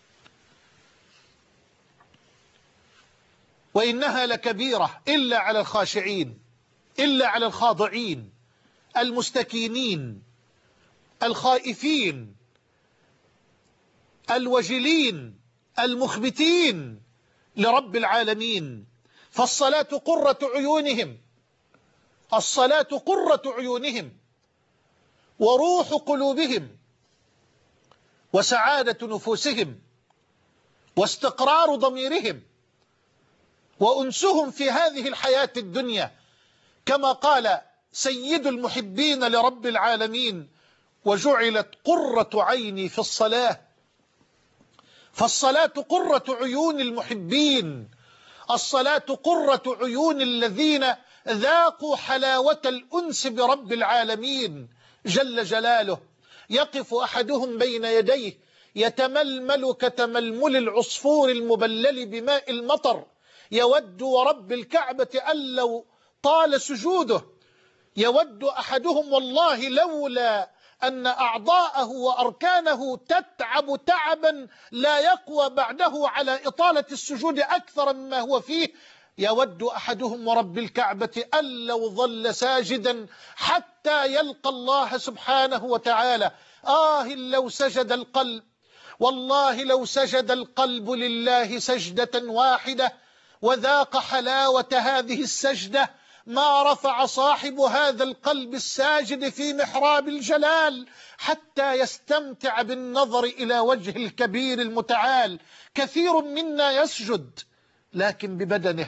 وإنها لكبيرة إلا على الخاشعين، إلا على الخاضعين المستكينين الخائفين الوجلين المخبتين لرب العالمين. فالصلاة قرة عيونهم، الصلاة قرة عيونهم وروح قلوبهم وسعادة نفوسهم واستقرار ضميرهم وأنسهم في هذه الحياة الدنيا، كما قال سيد المحبين لرب العالمين: وجعلت قرة عيني في الصلاة. فالصلاة قرة عيون المحبين، الصلاة قرة عيون الذين ذاقوا حلاوة الأنس برب العالمين جل جلاله. يقف أحدهم بين يديه يتململ كتململ العصفور المبلل بماء المطر، يود ورب الكعبة أن لو طال سجوده، يود أحدهم والله لولا أن أعضاءه وأركانه تتعب تعبا لا يقوى بعده على إطالة السجود أكثر مما هو فيه. يود أحدهم ورب الكعبة أن لو ظل ساجدا حتى يلقى الله سبحانه وتعالى. لو سجد القلب، والله لو سجد القلب لله سجدة واحدة وذاق حلاوة هذه السجدة ما رفع صاحب هذا القلب الساجد في محراب الجلال حتى يستمتع بالنظر إلى وجه الكبير المتعال. كثير منا يسجد لكن ببدنه،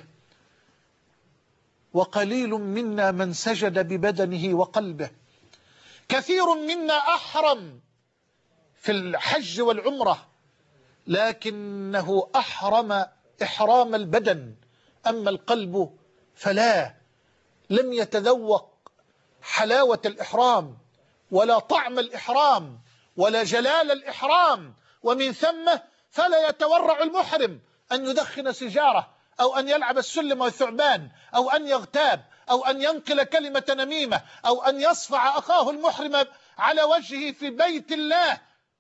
وقليل منا من سجد ببدنه وقلبه. كثير منا أحرم في الحج والعمرة لكنه أحرم إحرام البدن، أما القلب فلا، لم يتذوق حلاوة الإحرام ولا طعم الإحرام ولا جلال الإحرام، ومن ثم فلا يتورع المحرم أن يدخن سيجارة أو أن يلعب السلم والثعبان أو أن يغتاب أو أن ينقل كلمة نميمة أو أن يصفع أخاه المحرم على وجهه في بيت الله.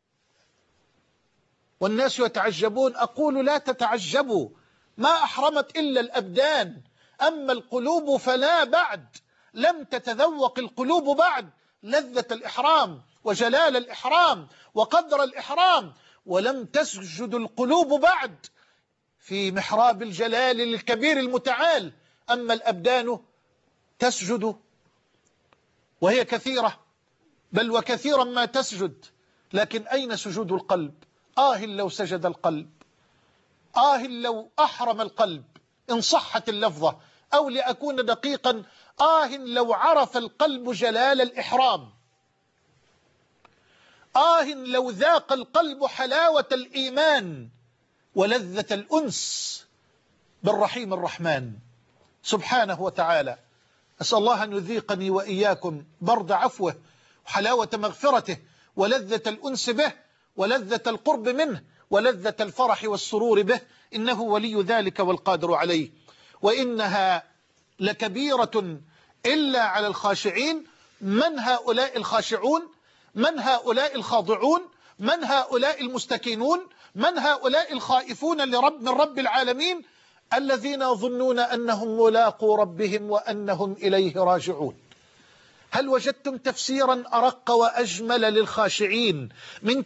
والناس يتعجبون، أقول لا تتعجبوا، ما أحرمت إلا الأبدان، أما القلوب فلا، بعد لم تتذوق القلوب بعد لذة الإحرام وجلال الإحرام وقدر الإحرام، ولم تسجد القلوب بعد في محراب الجلال الكبير المتعال، أما الأبدان تسجد وهي كثيرة، بل وكثيرا ما تسجد، لكن أين سجود القلب؟ لو سجد القلب، لو أحرم القلب إن صحت اللفظة، أو لأكون دقيقا، لو عرف القلب جلال الإحرام، لو ذاق القلب حلاوة الإيمان ولذة الأنس بالرحيم الرحمن سبحانه وتعالى. أسأل الله أن يذيقني وإياكم برد عفوه وحلاوة مغفرته ولذة الأنس به ولذة القرب منه ولذة الفرح والسرور به، إنه ولي ذلك والقادر عليه. وإنها لكبيرة إلا على الخاشعين. من هؤلاء الخاشعون؟ من هؤلاء الخاضعون؟ من هؤلاء المستكينون؟ من هؤلاء الخائفون من رب العالمين؟ الذين يظنون أنهم ملاقو ربهم وأنهم إليه راجعون. هل وجدتم تفسيرا أرق وأجمل للخاشعين من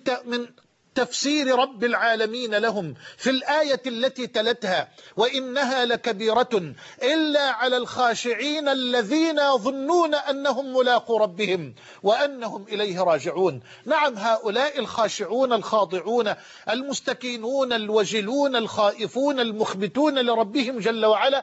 تفسير رب العالمين لهم في الآية التي تلتها؟ وإنها لكبيرة إلا على الخاشعين الذين يظنون أنهم ملاقو ربهم وأنهم إليه راجعون. نعم، هؤلاء الخاشعون الخاضعون المستكينون الوجلون الخائفون المخبتون لربهم جل وعلا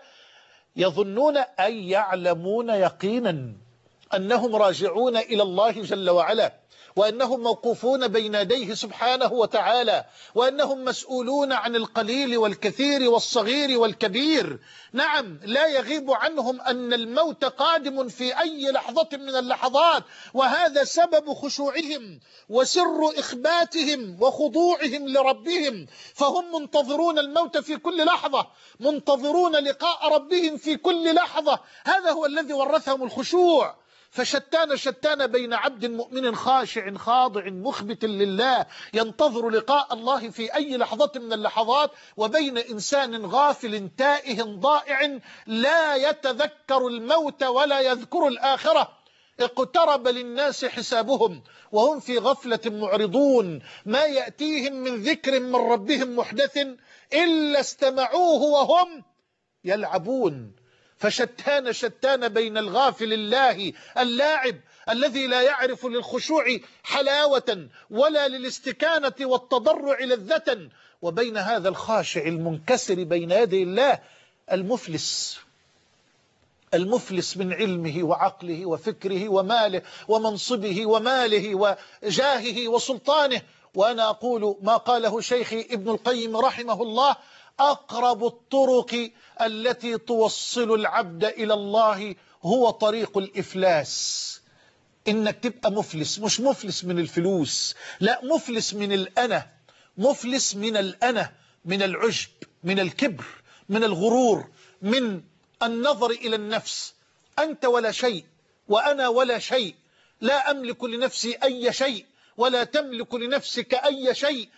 يظنون أي يعلمون يقينا أنهم راجعون إلى الله جل وعلا، وأنهم موقوفون بين يديه سبحانه وتعالى، وأنهم مسؤولون عن القليل والكثير والصغير والكبير. نعم، لا يغيب عنهم أن الموت قادم في أي لحظة من اللحظات، وهذا سبب خشوعهم وسر إخباتهم وخضوعهم لربهم، فهم منتظرون الموت في كل لحظة، منتظرون لقاء ربهم في كل لحظة. هذا هو الذي ورثهم الخشوع. فشتان بين عبد مؤمن خاشع خاضع مخبت لله ينتظر لقاء الله في أي لحظة من اللحظات، وبين إنسان غافل تائه ضائع لا يتذكر الموت ولا يذكر الآخرة. اقترب للناس حسابهم وهم في غفلة معرضون، ما يأتيهم من ذكر من ربهم محدث إلا استمعوه وهم يلعبون. فشتان بين الغافل الله اللاعب الذي لا يعرف للخشوع حلاوة ولا للاستكانة والتضرع لذة، وبين هذا الخاشع المنكسر بين يدي الله المفلس من علمه وعقله وفكره وماله ومنصبه وماله وجاهه وسلطانه. وأنا أقول ما قاله شيخي ابن القيم رحمه الله: أقرب الطرق التي توصل العبد إلى الله هو طريق الإفلاس. إنك تبقى مفلس، مش مفلس من الفلوس، لا، مفلس من الأنا، مفلس من الأنا، من العجب، من الكبر، من الغرور، من النظر إلى النفس. أنت ولا شيء وأنا ولا شيء، لا أملك لنفسي أي شيء ولا تملك لنفسك أي شيء،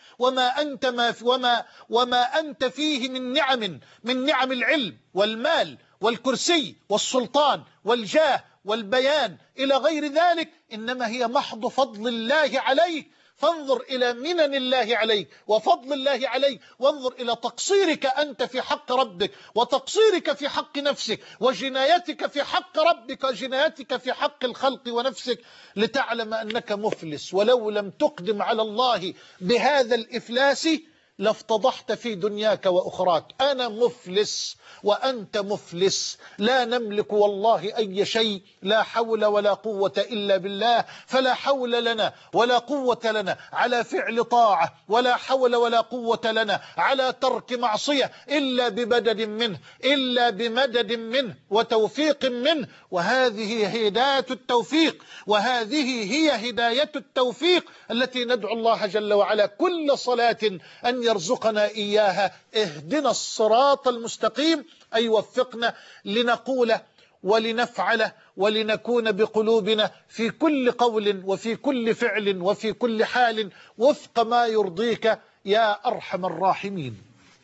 وما أنت فيه من نعم العلم والمال والكرسي والسلطان والجاه والبيان إلى غير ذلك، إنما هي محض فضل الله عليك. فانظر إلى منن الله عليك وفضل الله عليك، وانظر إلى تقصيرك أنت في حق ربك، وتقصيرك في حق نفسك، وجنايتك في حق ربك، وجنايتك في حق الخلق ونفسك، لتعلم أنك مفلس. ولو لم تقدم على الله بهذا الإفلاس لافتضحت في دنياك وأخراك. أنا مفلس وأنت مفلس، لا نملك والله أي شيء، لا حول ولا قوة إلا بالله. فلا حول لنا ولا قوة لنا على فعل طاعة، ولا حول ولا قوة لنا على ترك معصية إلا بمدد منه وتوفيق منه. وهذه هداية التوفيق، وهذه هي هداية التوفيق التي ندعو الله جل وعلا كل صلاة أن يرزقنا إياها. اهدنا الصراط المستقيم، أي وفقنا لنقول ولنفعل ولنكون بقلوبنا في كل قول وفي كل فعل وفي كل حال وفق ما يرضيك يا أرحم الراحمين.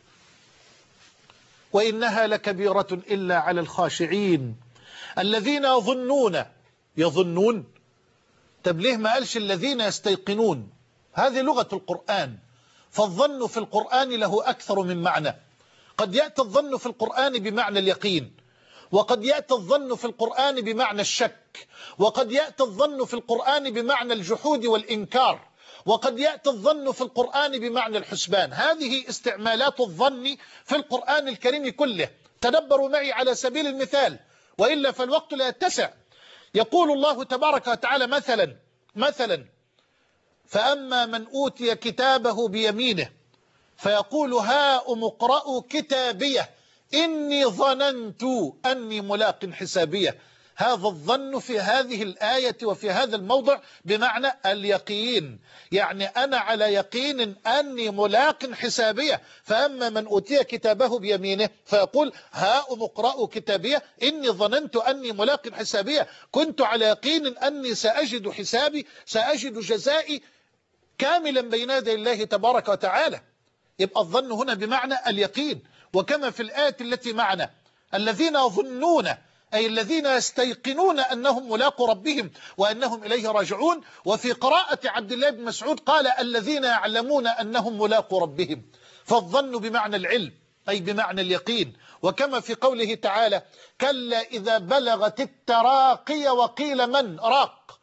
وإنها لكبيرة إلا على الخاشعين الذين يظنون. طب ليه ما قالش الذين يستيقنون؟ هذه لغة القرآن، فالظن في القرآن له أكثر من معنى. قد يأتي الظن في القرآن بمعنى اليقين، وقد يأتي الظن في القرآن بمعنى الشك، وقد يأتي الظن في القرآن بمعنى الجحود والإنكار، وقد يأتي الظن في القرآن بمعنى الحسبان. هذه استعمالات الظن في القرآن الكريم كله. تدبروا معي على سبيل المثال، وإلا فالوقت لا يتسع. يقول الله تبارك وتعالى مثلا فأما من أوتي كتابه بيمينه فيقول هاؤم اقرءوا كتابيه إني ظننت أني ملاق حسابيه. هذا الظن في هذه الآية وفي هذا الموضع بمعنى اليقين، يعني أنا على يقين أني ملاق حسابيه. فأما من أوتي كتابه بيمينه فيقول هاؤم اقرءوا كتابيه إني ظننت أني ملاق حسابيه. كنت على يقين أني سأجد حسابي، سأجد جزائي كاملا بين يدي الله تبارك وتعالى. يبقى الظن هنا بمعنى اليقين. وكما في الآية التي معنا الذين يظنون، أي الذين يستيقنون أنهم ملاقوا ربهم وأنهم إليه راجعون. وفي قراءة عبد الله بن مسعود قال الذين يعلمون أنهم ملاقوا ربهم. فالظن بمعنى العلم، أي بمعنى اليقين. وكما في قوله تعالى كلا إذا بلغت التراقي وقيل من راق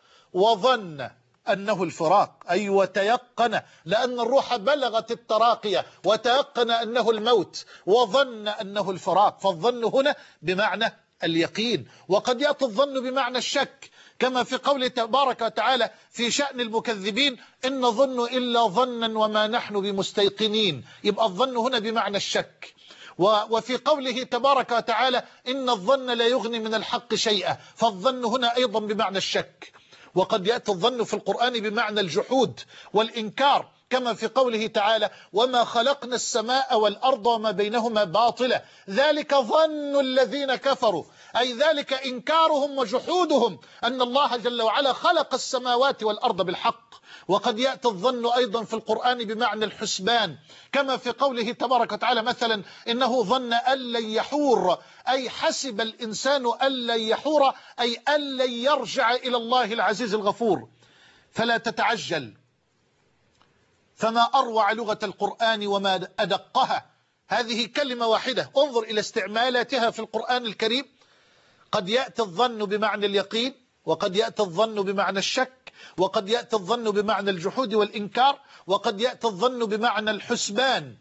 وظن أنه الفراق، أي وتيقن، لأن الروح بلغت التراقية وتيقن أنه الموت وظن أنه الفراق. فالظن هنا بمعنى اليقين. وقد يأتي الظن بمعنى الشك، كما في قوله تبارك وتعالى في شأن المكذبين إن نظن إلا ظنا وما نحن بمستيقنين. يبقى الظن هنا بمعنى الشك. وفي قوله تبارك وتعالى إن الظن لا يغني من الحق شيئا، فالظن هنا أيضا بمعنى الشك. وقد يأتي الظن في القرآن بمعنى الجحود والإنكار، كما في قوله تعالى وما خلقنا السماء والأرض وما بينهما باطلا ذلك ظن الذين كفروا، أي ذلك إنكارهم وجحودهم أن الله جل وعلا خلق السماوات والأرض بالحق. وقد يأتي الظن أيضا في القرآن بمعنى الحسبان، كما في قوله تبارك وتعالى مثلا إنه ظن أن لن يحور، أي حسب الإنسان أن لن يحور، أي أن لن يرجع إلى الله العزيز الغفور. فلا تتعجل، فما أروع لغة القرآن وما أدقها. هذه كلمة واحدة، انظر إلى استعمالاتها في القرآن الكريم. قد يأتي الظن بمعنى اليقين، وقد يأتي الظن بمعنى الشك، وقد يأتي الظن بمعنى الجحود والإنكار، وقد يأتي الظن بمعنى الحسبان.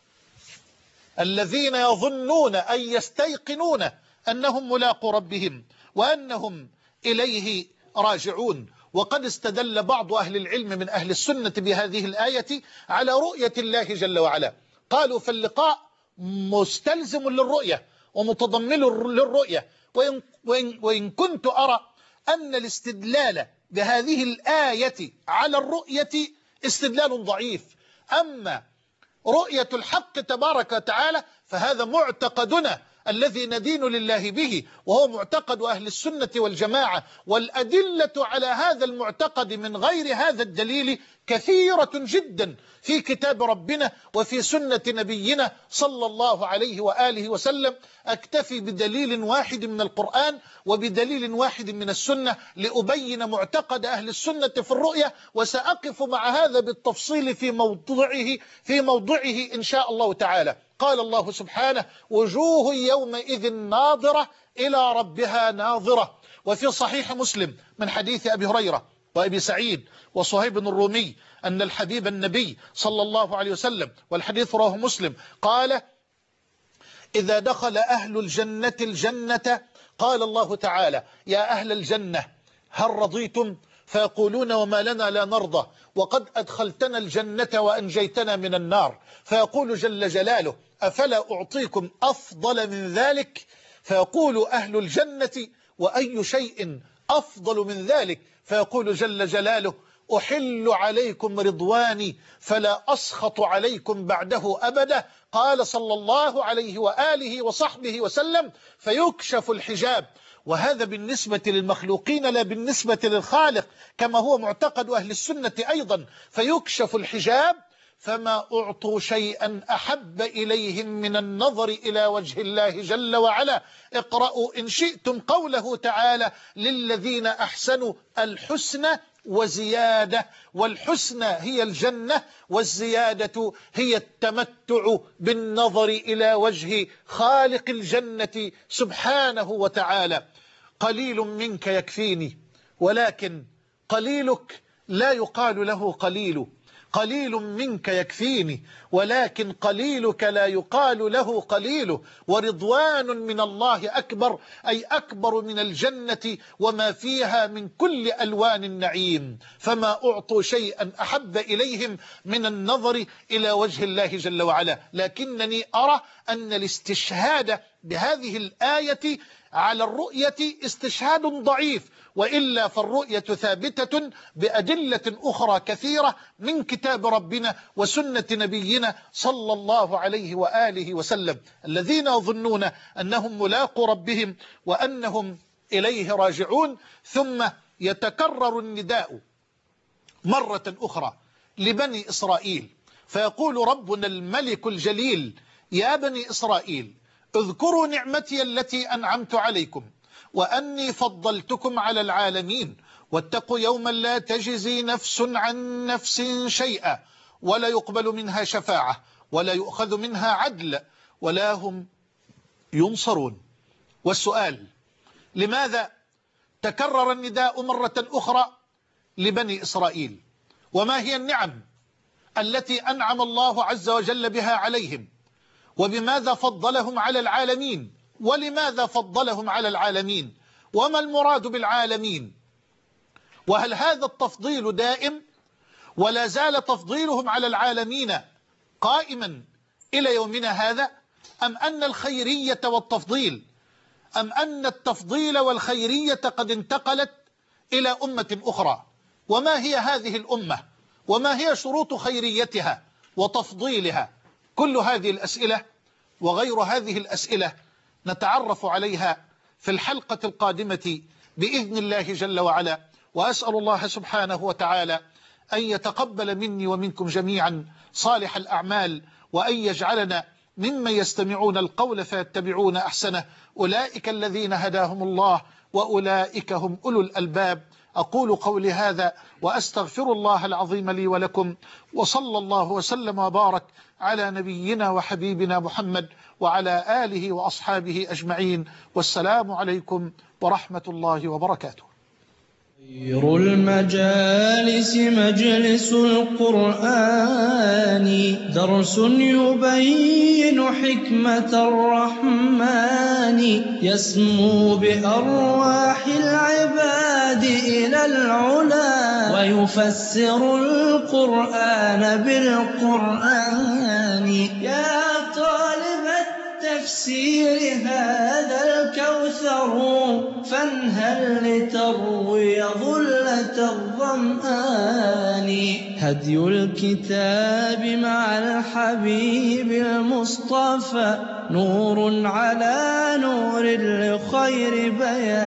الذين يظنون أي يستيقنون أنهم ملاقوا ربهم وأنهم إليه راجعون. وقد استدل بعض أهل العلم من أهل السنة بهذه الآية على رؤية الله جل وعلا. قالوا فاللقاء مستلزم للرؤية ومتضمن للرؤية، وإن كنت أرى أن الاستدلال بهذه الآية على الرؤية استدلال ضعيف. أما رؤية الحق تبارك وتعالى فهذا معتقدنا الذي ندين لله به، وهو معتقد أهل السنة والجماعة. والأدلة على هذا المعتقد من غير هذا الدليل كثيرة جدا في كتاب ربنا وفي سنة نبينا صلى الله عليه وآله وسلم. أكتفي بدليل واحد من القرآن وبدليل واحد من السنة لأبين معتقد أهل السنة في الرؤية، وسأقف مع هذا بالتفصيل في موضعه إن شاء الله تعالى. قال الله سبحانه: وجوه يومئذ ناظرة إلى ربها ناظرة. وفي صحيح مسلم من حديث أبي هريرة وأبي سعيد وصهيب الرومي أن الحبيب النبي صلى الله عليه وسلم، والحديث رواه مسلم، قال: إذا دخل أهل الجنة الجنة قال الله تعالى: يا أهل الجنة هل رضيتم؟ فيقولون: وما لنا لا نرضى، وقد أدخلتنا الجنة وأنجيتنا من النار. فيقول جل جلاله: أفلا أعطيكم أفضل من ذلك؟ فيقول أهل الجنة: وأي شيء أفضل من ذلك؟ فيقول جل جلاله: أحل عليكم رضواني فلا أسخط عليكم بعده أبدا. قال صلى الله عليه وآله وصحبه وسلم: فيكشف الحجاب. وهذا بالنسبة للمخلوقين لا بالنسبة للخالق، كما هو معتقد أهل السنة أيضا. فيكشف الحجاب فما أعطوا شيئا أحب إليهم من النظر إلى وجه الله جل وعلا. اقرأوا إن شئتم قوله تعالى: للذين أحسنوا الحسنى وزيادة. والحسنى هي الجنة، والزيادة هي التمتع بالنظر إلى وجه خالق الجنة سبحانه وتعالى. قليل منك يكفيني، ولكن قليلك لا يقال له قليل. قليل منك يكفيني، ولكن قليلك لا يقال له قليل. ورضوان من الله أكبر، أي أكبر من الجنة وما فيها من كل ألوان النعيم. فما أعطوا شيئا أحب إليهم من النظر إلى وجه الله جل وعلا. لكنني أرى أن الاستشهاد بهذه الآية على الرؤية استشهاد ضعيف، وإلا فالرؤية ثابتة بأدلة أخرى كثيرة من كتاب ربنا وسنة نبينا صلى الله عليه وآله وسلم. الذين يظنون أنهم ملاقوا ربهم وأنهم إليه راجعون. ثم يتكرر النداء مرة أخرى لبني إسرائيل، فيقول ربنا الملك الجليل: يا بني إسرائيل اذكروا نعمتي التي أنعمت عليكم وأني فضلتكم على العالمين، واتقوا يوما لا تجزي نفس عن نفس شيئا ولا يقبل منها شفاعة ولا يؤخذ منها عدل ولا هم ينصرون. والسؤال: لماذا تكرر النداء مرة أخرى لبني إسرائيل؟ وما هي النعم التي أنعم الله عز وجل بها عليهم؟ وبماذا فضلهم على العالمين؟ ولماذا فضلهم على العالمين؟ وما المراد بالعالمين؟ وهل هذا التفضيل دائم ولا زال تفضيلهم على العالمين قائما إلى يومنا هذا؟ أم أن الخيرية والتفضيل أم أن التفضيل والخيرية قد انتقلت إلى أمة أخرى؟ وما هي هذه الأمة؟ وما هي شروط خيريتها وتفضيلها؟ كل هذه الأسئلة وغير هذه الأسئلة نتعرف عليها في الحلقة القادمة بإذن الله جل وعلا. وأسأل الله سبحانه وتعالى أن يتقبل مني ومنكم جميعا صالح الأعمال، وأن يجعلنا ممن يستمعون القول فيتبعون أحسنه. أولئك الذين هداهم الله وأولئك هم أولو الألباب. أقول قولي هذا وأستغفر الله العظيم لي ولكم، وصلى الله وسلم وبارك على نبينا وحبيبنا محمد وعلى آله وأصحابه أجمعين. والسلام عليكم ورحمة الله وبركاته. خير المجالس مجلس القرآن، درس يبين حكمة الرحمن، يسمو بأرواح العباد إلى العلا، ويفسر القرآن بالقرآن. يا طالب التفسير هذا الكوثر، فانهل لتروي ظلة الظمآن. هدي الكتاب مع الحبيب المصطفى نور على نور لخير بيان.